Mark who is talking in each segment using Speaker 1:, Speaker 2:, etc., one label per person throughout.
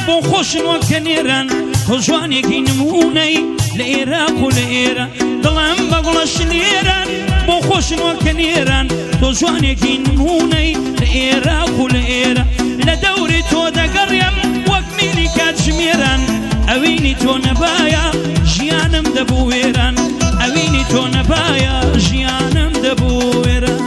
Speaker 1: بۆ خۆشن وەک کەنێران تۆ جوانێکی نمونەی لە عێراق و لە ئێرە دڵم بە گوڵە شنێران بۆ خۆشن وەک کەنێران تۆ جوانێکی نمونەی لە عێراق و لە ئێرە لە دەوری تۆ دەگەڕێم وەک میری کاتژمێران ئەوینی تۆ نەبایە ژیانم دەبوو وێران ئەوینی تۆ نەبایە ژیانم دەبوو وێران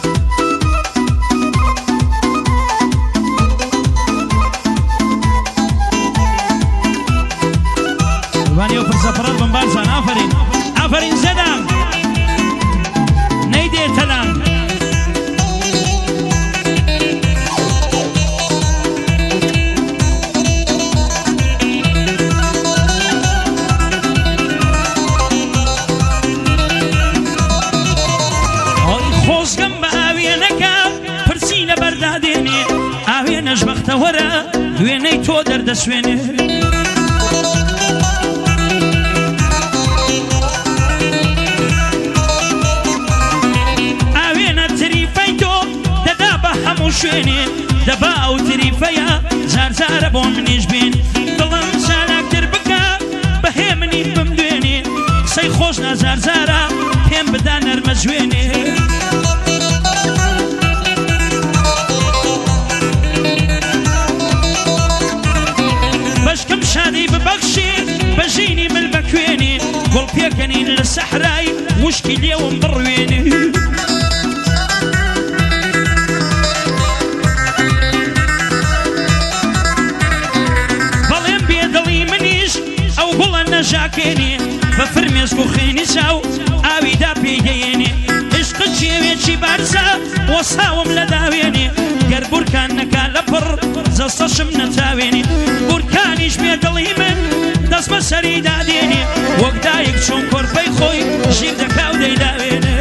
Speaker 1: وانيو فرزفرات من بارزان آفرين آفرين زدام نيدي تلام خوزقم بآوينكا فرسين برداديني آوينش بختورا دويني تو دردسويني شوێنێ دەبا ئەو تریفەیە زارزارە بۆ منیش بین دڵم چالاکتر بکە بەهێ منی بمدوێنێ قسەی خۆش نازارزارە پێم بدا نەرمە جوێنێ بەشکم شادی ببەخشێ بەژینی من بەکوێنێ گوڵ پێکەنین لە سەحرای وشکی لێوم بڕوێنێ نەژاکێنێ بە فرمێسک و خوێنی چاو ئاویدا پێگەیێنێ عشقت شێوێکی بارزە وەساوم لە داوێنێ گەر بورکان نەکا لە پڕ جەستەشم نەتاوێنێ بورکانیش بێ دڵی من دەست بە سەری دادێنێ وەک دایک چۆن کۆرپەی خۆی ژیر دەکا و دەیداوێنێ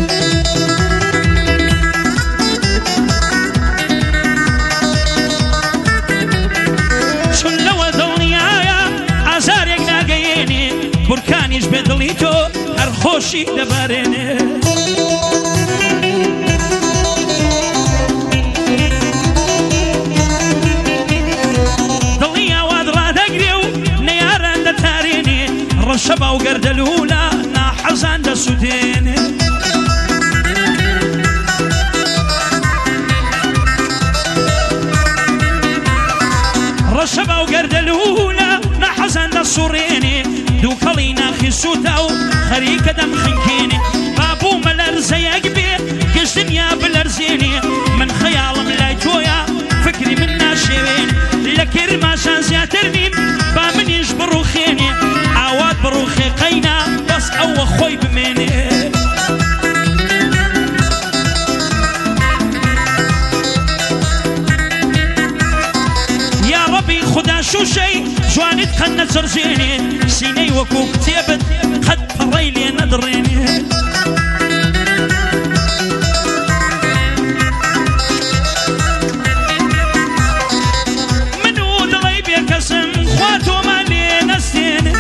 Speaker 1: چون لەوە دڵنیایە ئازارێک ناگەیێنێ بورکانیش بێ دڵی تۆ هەر خۆشی دەبارێنێ دڵی ئاواد ڕادەگرێ و نەیاران دەتارێنێ ڕەشە باو گەردەلوولە ناحەزان دەسووتێنێ ڕەشە باو گەردەلوولە ناحەزان دەسوڕێنێ دووکەڵی ناخی سووتە و خەریکە دەمخنکێنێ بابوو مەلەرزەیەک بێ گەشتنیا بلەرزێنێ من خەیاڵم لای تۆیە فکری من ناشێوێن لە کێرماشان زیاتر نیم با منیش بڕوخێنێ ئاوات بڕوخێ قەینا بەس ئەوە خۆی بمێنێ یا ڕەبی خودا شوشەی جوانت قەت نەچڕژێنێ سینەی وەکو کتێبت قەت پەڕەی لێ نەدڕێنێ من و دڵی بێکەسم خوا تۆمان لێ نەستێنێ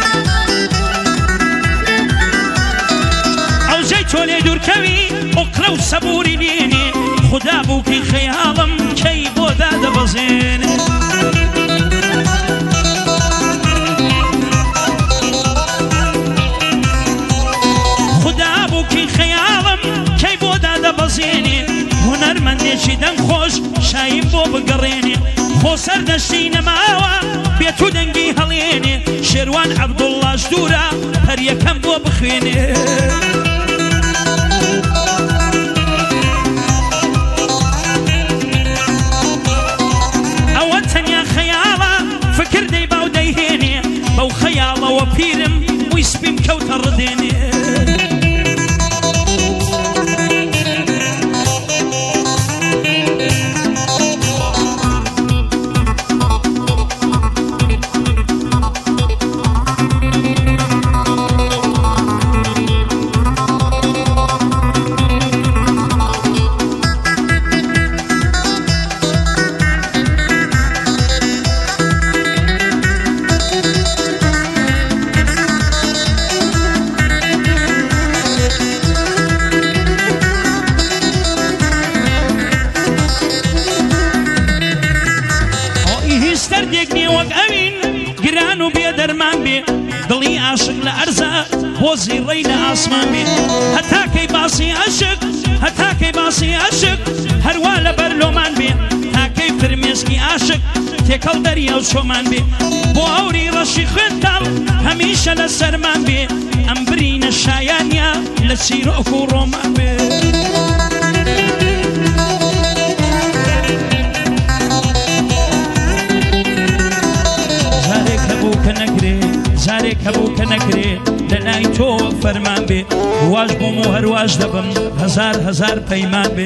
Speaker 1: ئەوجەی تۆ لێ دوورکەوی ئۆقرە و سەبووری لێنێ خودا بووکی خەیاڵم کەی بۆ دادەبەزێنێ هونەرمەندێکی دەنگ خۆش شایم بۆ بگەڕێنێ خۆ سەردەشتی نەماوە بێت و دەنگی هەڵێنێ شێروان عەبدوڵڵاش دوورە هەریەکەم بۆ بخوێنێ ئەوە تەنیا خەیاڵە فکر دەی باو دەیهێنێ بەو خەیاڵەوە پیرم مووی سپیم کەوتە ڕدێنێ سەردێک نییە وەک ئەوین گران و بێدەرمان بێ دڵی عاشق لە ئەرزە بۆ زیڕەی لە ئاسمان بێ هەتاکەی باسی عاشق هەتاکەی باسی عاشق هەروە لە بەرلۆمان بێ تاکەی فرمێسکی عاشق تێکەڵ دەریە و چۆمان بێ بۆ ئەوری ڕەشی خوێنداڵ هەمیشە لە سەرمان بێ ئەم برینە شایانیا لە چیرۆک و ڕۆمان بێ جارێک هەبوو کە نەکرێ لە لای تۆ فەرمان بێ واش بووم و هەرواش دەبم هەزار هەزار پەیمان بێ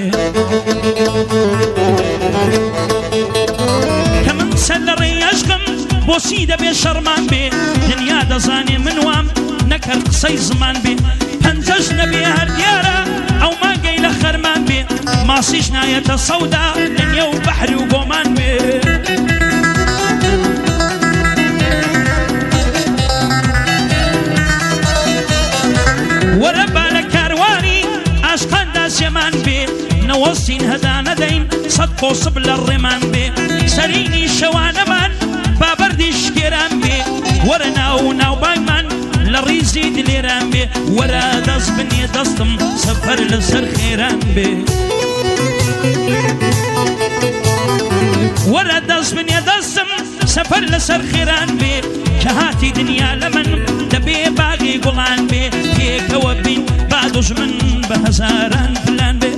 Speaker 1: کە من سەر لە ڕێی عەشقم بۆچی دەبێ شەڕمان بێ دنیا دەزانێ من وام نەکرد قسەی زمان بێ پەنجەش نەبێ هەر دیارە ئەو مانگەی لە خەرمان بێ ماسیش نایەتە سەودا لە نێو بەحر و بۆمان بێ وەرە با لە کاروانی عاشقاندا سێمان بێ نەوەستین هەدا نەدەین سەد قۆسب لە ڕێمان بێ سەرینی شەوانەمان بابەردی شکێران بێ وەرە ناو ناوبانگمان لە ڕیزی دلێران بێ وەرە دەست بنێ دەستم سەفەر لەسەر خێران بێ وەرە دەست بنێ دەستم سەفەر لەسەر خێران بێ کە هاتی دنیا لە من دەبێ باغی گوڵان بێ پێکەوە بین با دوژمن بە هەزاران پلان بێ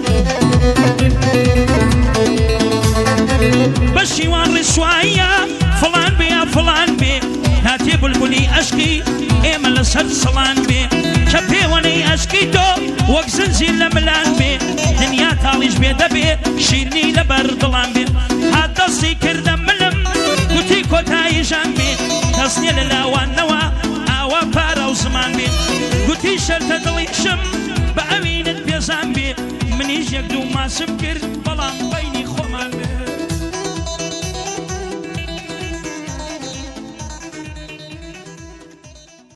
Speaker 1: بە شیوان ڕیسواییە فڵان بێ یا فڵان بێ هاتێ بولبولی عەشقی ئێمە لەسەر سەڵان بێ کە پێوەنەی عەشقی تۆ وەک زنجیر لە ملان بێ دنیا تاڵیش بێ دەبێ شیرنی لەبەر دڵان بێ هات دەستی کردە ملم گوتی کۆتاییژان بێ کەس نییە لە لاوانەوە ئاوا پارە و زمان بێ گوتی شەرتە دڵیشم بە ئەوینت پێزان بێ منیش یەک دوو ماسم کرد بەڵام بەینی خۆمان بێ